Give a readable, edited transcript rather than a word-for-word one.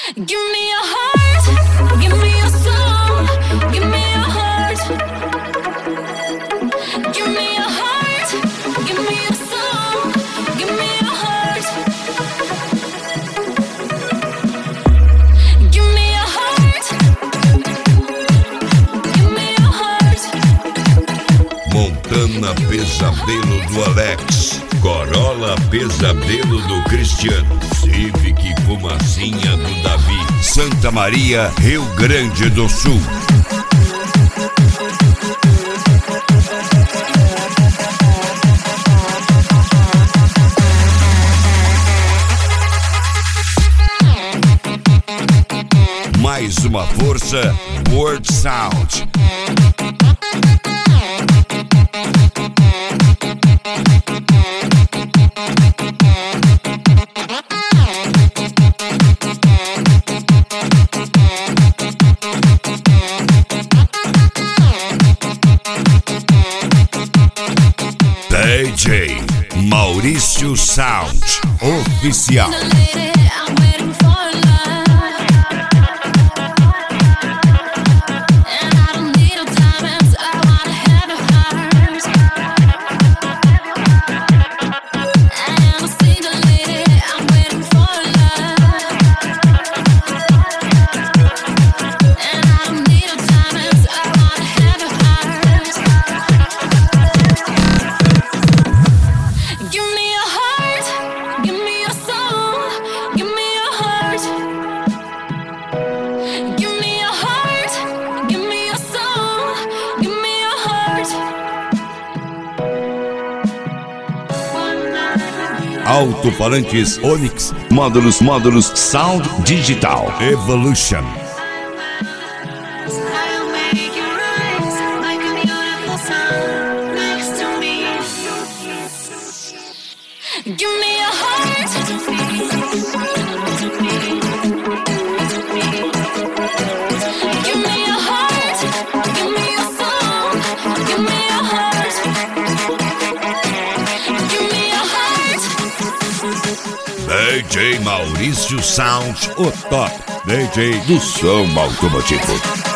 Give me your heart, give me your soul, give me your heart. Give me your heart, give me your soul, give me your heart. Give me your heart, give me your heart. Montana Pesadelo do Alex, Corolla Pesadelo do Cristiano, Civic Fumacinha do Davi, Santa Maria, Rio Grande do Sul. Mais uma força, World Sound. DJ Maurício Sound Oficial. Alto-falantes Onyx, módulos Sound Digital Evolution. Give me your heart. Give me your heart. Give me your soul. Give me your heart. Give me your heart. DJ Maurício Sound, o top DJ do som automotivo.